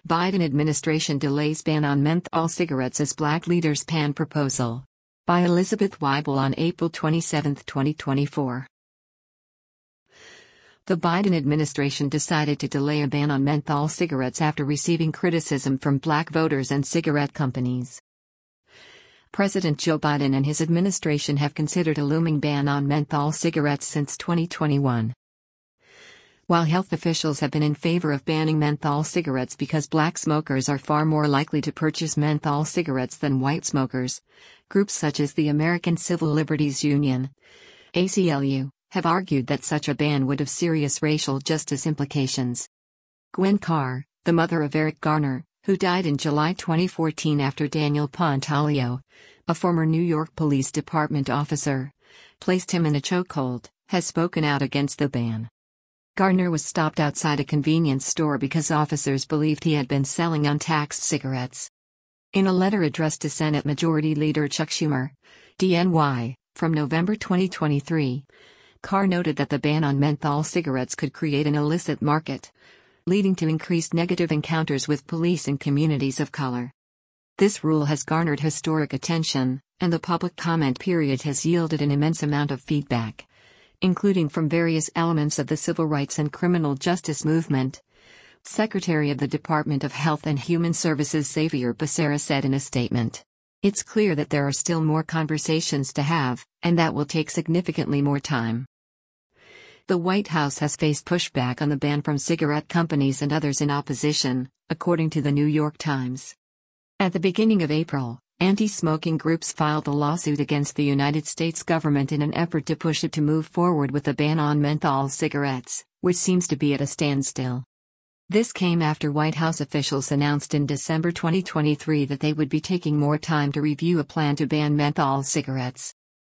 Biden administration delays ban on menthol cigarettes as black leaders pan proposal. By Elizabeth Weibel on April 27, 2024. The Biden administration decided to delay a ban on menthol cigarettes after receiving criticism from black voters and cigarette companies. President Joe Biden and his administration have considered a looming ban on menthol cigarettes since 2021. While health officials have been in favor of banning menthol cigarettes because black smokers are far more likely to purchase menthol cigarettes than white smokers, groups such as the American Civil Liberties Union, ACLU, have argued that such a ban would have serious racial justice implications. Gwen Carr, the mother of Eric Garner, who died in July 2014 after Daniel Pontalio, a former New York Police Department officer, placed him in a chokehold, has spoken out against the ban. Garner was stopped outside a convenience store because officers believed he had been selling untaxed cigarettes. In a letter addressed to Senate Majority Leader Chuck Schumer, DNY, from November 2023, Carr noted that the ban on menthol cigarettes could create an illicit market, leading to increased negative encounters with police in communities of color. This rule has garnered historic attention, and the public comment period has yielded an immense amount of feedback, including from various elements of the civil rights and criminal justice movement. Secretary of the Department of Health and Human Services Xavier Becerra said in a statement, "It's clear that there are still more conversations to have, and that will take significantly more time." The White House has faced pushback on the ban from cigarette companies and others in opposition, according to the New York Times. At the beginning of April, anti-smoking groups filed a lawsuit against the United States government in an effort to push it to move forward with the ban on menthol cigarettes, which seems to be at a standstill. This came after White House officials announced in December 2023 that they would be taking more time to review a plan to ban menthol cigarettes.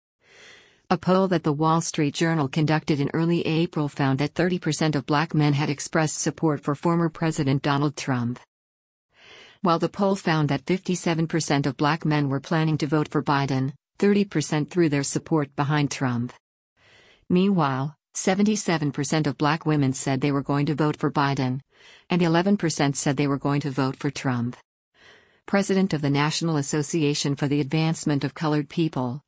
A poll that the Wall Street Journal conducted in early April found that 30% of black men had expressed support for former President Donald Trump, while the poll found that 57% of black men were planning to vote for Biden. 30% threw their support behind Trump. Meanwhile, 77% of black women said they were going to vote for Biden, and 11% said they were going to vote for Trump. President of the National Association for the Advancement of Colored People,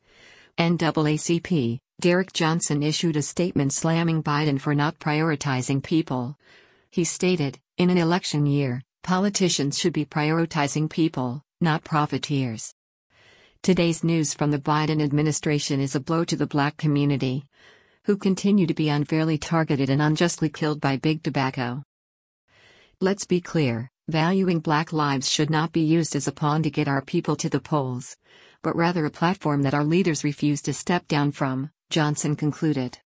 NAACP, Derek Johnson issued a statement slamming Biden for not prioritizing people. He stated, "In an election year, politicians should be prioritizing people, not profiteers." Today's news from the Biden administration is a blow to the black community, who continue to be unfairly targeted and unjustly killed by big tobacco. Let's be clear, valuing black lives should not be used as a pawn to get our people to the polls, but rather a platform that our leaders refuse to step down from, Johnson concluded.